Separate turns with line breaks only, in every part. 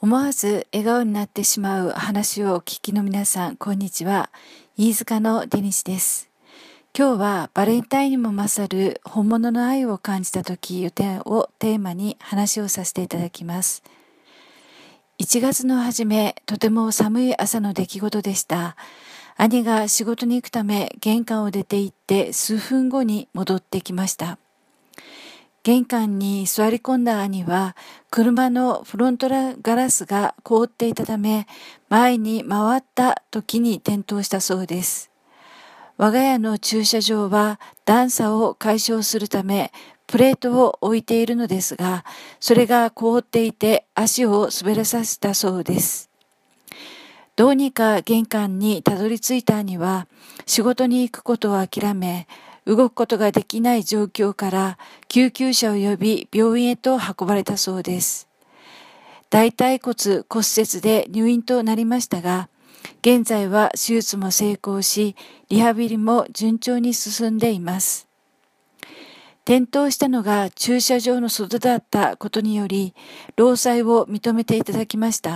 思わず笑顔になってしまう話をお聞きの皆さん、こんにちは。飯塚のデニスです。今日はバレンタインにも勝る本物の愛を感じた時をテーマに話をさせていただきます。1月の初め、とても寒い朝の出来事でした。兄が仕事に行くため玄関を出て行って数分後に戻ってきました。玄関に座り込んだ兄は車のフロントガラスが凍っていたため前に回った時に転倒したそうです。我が家の駐車場は段差を解消するためプレートを置いているのですが、それが凍っていて足を滑らさせたそうです。どうにか玄関にたどり着いた兄は仕事に行くことを諦め、動くことができない状況から救急車を呼び病院へと運ばれたそうです。大腿骨骨折で入院となりましたが、現在は手術も成功し、リハビリも順調に進んでいます。転倒したのが駐車場の外だったことにより、労災を認めていただきました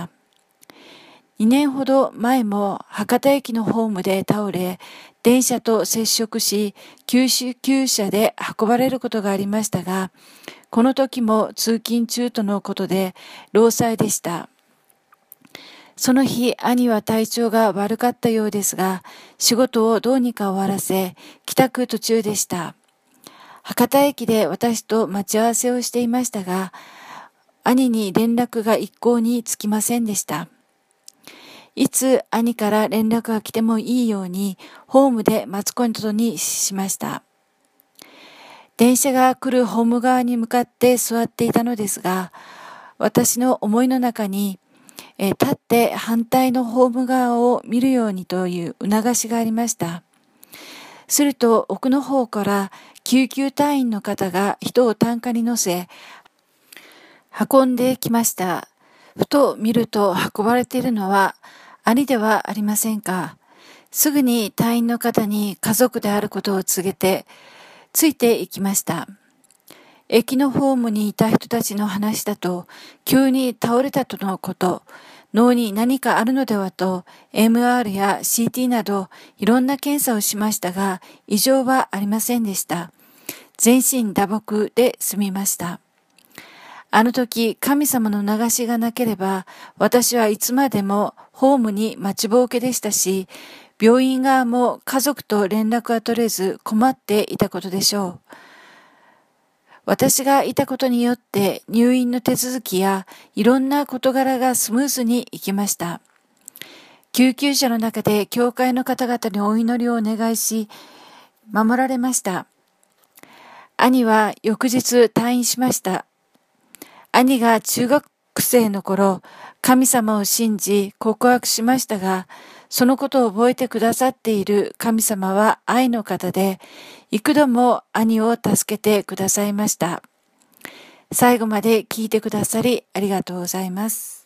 。2年ほど前も博多駅のホームで倒れ、電車と接触し、救急車で運ばれることがありましたが、この時も通勤中とのことで労災でした。その日、兄は体調が悪かったようですが、仕事をどうにか終わらせ、帰宅途中でした。博多駅で私と待ち合わせをしていましたが、兄に連絡が一向につきませんでした。いつ兄から連絡が来てもいいようにホームで待つことにしました。電車が来るホーム側に向かって座っていたのですが、私の思いの中に、立って反対のホーム側を見るようにという促しがありました。すると奥の方から救急隊員の方が人を担架に乗せ運んできました。ふと見ると運ばれているのは兄ではありませんか。すぐに隊員の方に家族であることを告げてついていきました。駅のホームにいた人たちの話だと、急に倒れたとのこと、脳に何かあるのではと MR や CT などいろんな検査をしましたが、異常はありませんでした。全身打撲で済みました。あの時、神様の流しがなければ、私はいつまでもホームに待ちぼうけでしたし、病院側も家族と連絡が取れず困っていたことでしょう。私がいたことによって入院の手続きやいろんな事柄がスムーズにいきました。救急車の中で教会の方々にお祈りをお願いし、守られました。兄は翌日退院しました。兄が中学生の頃、神様を信じ告白しましたが、そのことを覚えてくださっている神様は愛の方で、幾度も兄を助けてくださいました。最後まで聞いてくださりありがとうございます。